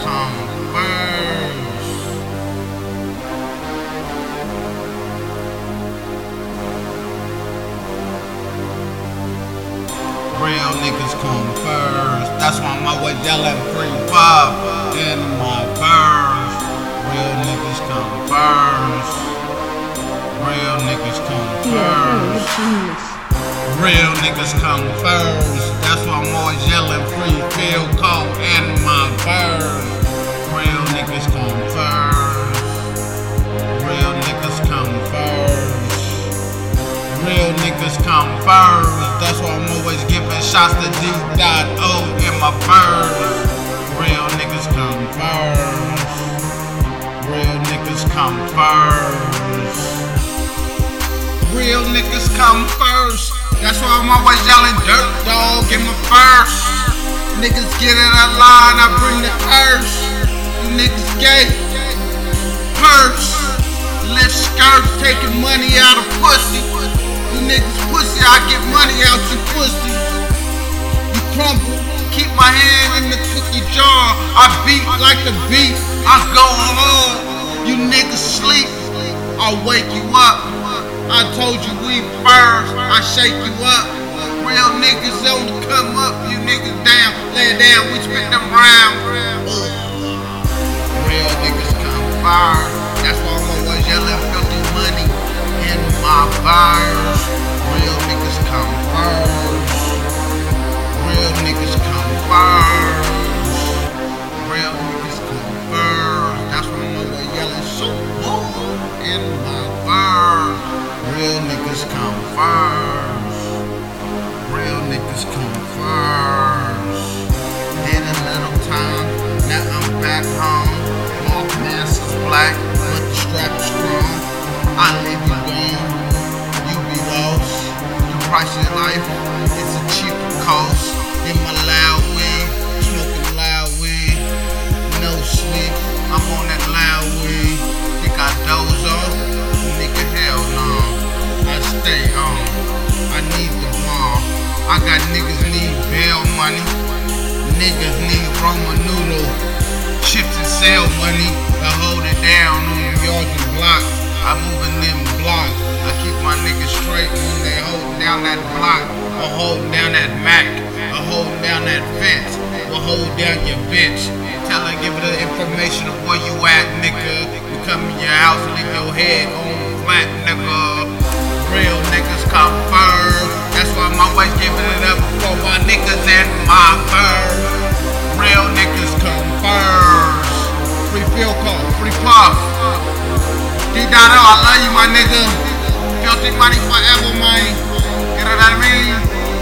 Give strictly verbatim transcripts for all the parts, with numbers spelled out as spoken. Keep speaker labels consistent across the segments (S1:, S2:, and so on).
S1: come first. Real niggas come first. That's why I'm always yelling free pop in my verse. Real niggas come first. Real niggas come first. Real niggas come first. That's why I'm always yelling free feel cold in my verse. Real niggas come first. Real niggas come first. Real niggas come first. That's why I'm always giving shots to D O in my verse. Real niggas come first. Real niggas come first. Real niggas come first. That's why I'm always yelling dirt dog in my verse. Niggas get in that line, I bring the earth. You niggas gay. Purse. Lift skirts, taking money out of pussy. You niggas pussy, I get money out your pussy. You crumble, keep my hand in the cookie jar. I beat like the beat, I go home. You niggas sleep, I'll wake you up. I told you we first, I shake you up. Real niggas on the come up, you niggas down, lay down, we spit them round. Real niggas come first. That's why I'm always yelling filthy money in my verse. Real niggas come first. Real niggas come first. Real niggas come first. That's why I'm always yelling so in my verse. Real niggas come first. Real niggas come first. Did a little time, now I'm back home. All mask is black, but the strap is strong. I leave you gone, you be lost. The price of life is a cheaper cost. In my loud weed, smoking loud weed, no sleep. I'm on that loud weed. Think I doze off? Nigga, hell no. I stay on. I need the ball. I got niggas need bail money. Niggas need Roman noodle, chips and sale money. I hold it down on them yards and blocks. I move in them blocks. I keep my niggas straight when they holding down that block. I hold down that Mac. I hold down that fence. I hold down your bitch. Tell her, give her the information of where you at, nigga. We come in your house and leave your head on flat, nigga. Real niggas come first. That's why I'm always giving it up for my niggas and my verse. Real niggas come first. Free field call, free puff. D O, I love you, my nigga. Filthy money forever, man. You know what I mean?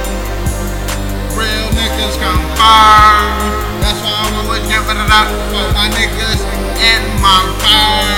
S1: Real niggas come first. That's why I'm always giving it up for my niggas in my verse.